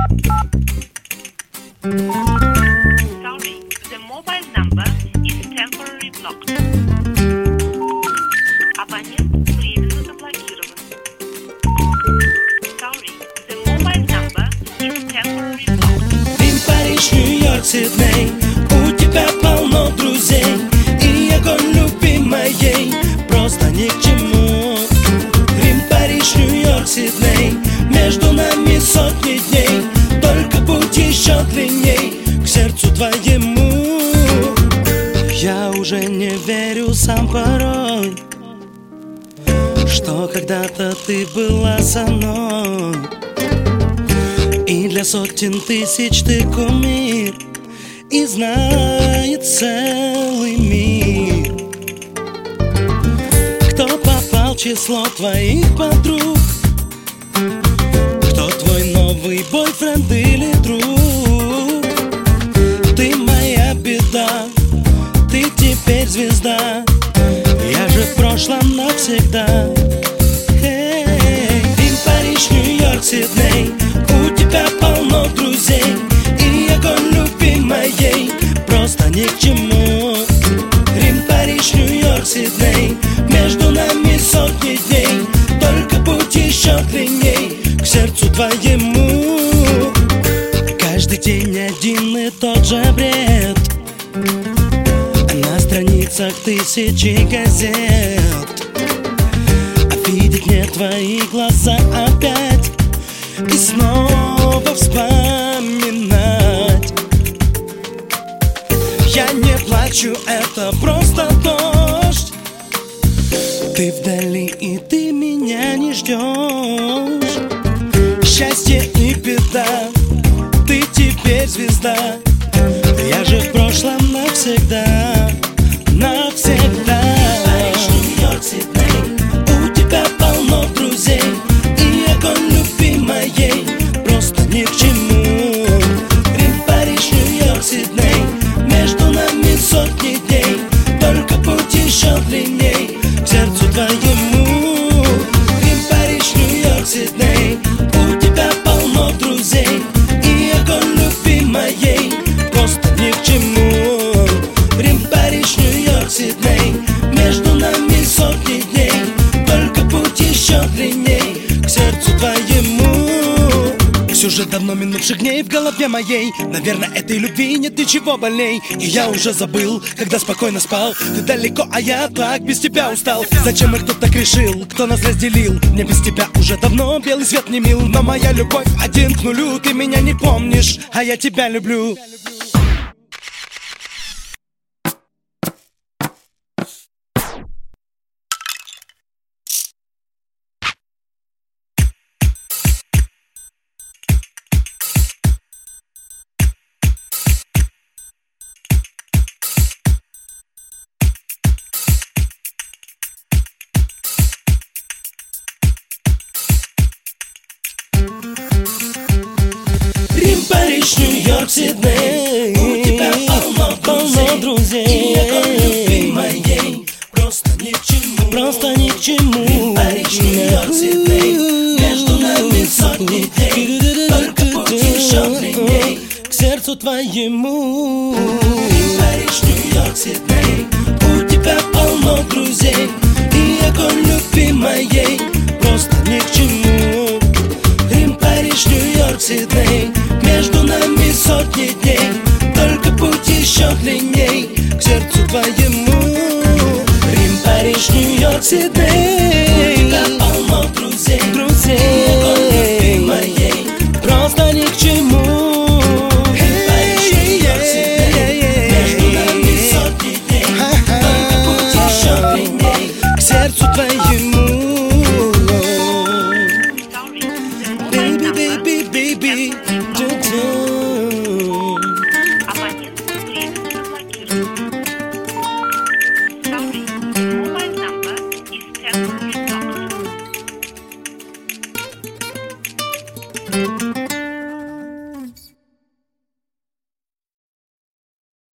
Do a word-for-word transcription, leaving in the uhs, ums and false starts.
Sorry, the mobile number is temporarily blocked. Абонент временно заблокирован. Sorry, the mobile number is temporarily blocked. Рим, Париж, Нью-Йорк, Сидней, у тебя полно друзей, и огонь любви моей просто ни к чему. Рим, Париж, Нью-Йорк, Сидней, между нами сотни дней, только путь еще длинней к сердцу твоему. Я уже не верю сам порой, что когда-то ты была со мной, и для сотен тысяч ты кумир, и знает целый мир. Кто попал в число твоих подруг? Кто твой новый бойфренд или друг? Ты моя беда, ты теперь звезда, я же в прошлом навсегда. Hey, Рим, Париж, Нью-Йорк, Сидней, у тебя полно друзей, и огонь любви моей просто ни к чему. Рим, Париж, Нью-Йорк, Сидней, между нами сотни дней, только путь еще длинней к сердцу твоему. Каждый день один и тот же бред, на страницах тысячи газет, а видеть мне твои глаза опять и снова вспоминать. Я не плачу, это просто дождь. Ты вдали, и ты меня не ждешь. Счастье и беда, ты теперь звезда, я же в прошлом навсегда, навсегда. Париж, Нью-Йорк, Сидней, у тебя полно друзей, и огонь любви моей просто ни к чему. Рим, Париж, Нью-Йорк, Сидней, между нами сотни дней, только путь еще длинней к сердцу твоему. Рим, Париж, Нью-Йорк, Сидней, у тебя полно друзей, и огонь любви моей просто ни к чему. Рим, Париж, Нью-Йорк, Сидней, между нами сотни дней, только путь еще длинней к сердцу твоему. Сюжет давно минувших дней в голове моей, наверное, этой любви нет ничего больней. И я уже забыл, когда спокойно спал. Ты далеко, а я так без тебя устал. Зачем их кто так решил, кто нас разделил? Мне без тебя уже давно белый свет не мил. Но моя любовь один к нулю, ты меня не помнишь, а я тебя люблю. Рим, Париж, Нью-Йорк, Сидней, у тебя полно, полно друзей, и огонь любви моей просто ни к чему, просто ни к чему. Рим, Париж, Нью-Йорк, Сидней, между нами сотни дней, только путь еще длинней к сердцу твоему. Рим, Париж, Нью-Йорк, Сидней, у тебя полно друзей, и огонь любви моей просто ни к чему. Рим, Париж, Нью-Йорк, Сидней, между нами сотни дней, только путь еще длинней к сердцу твоему. Рим, Париж, Нью-Йорк, Сидней.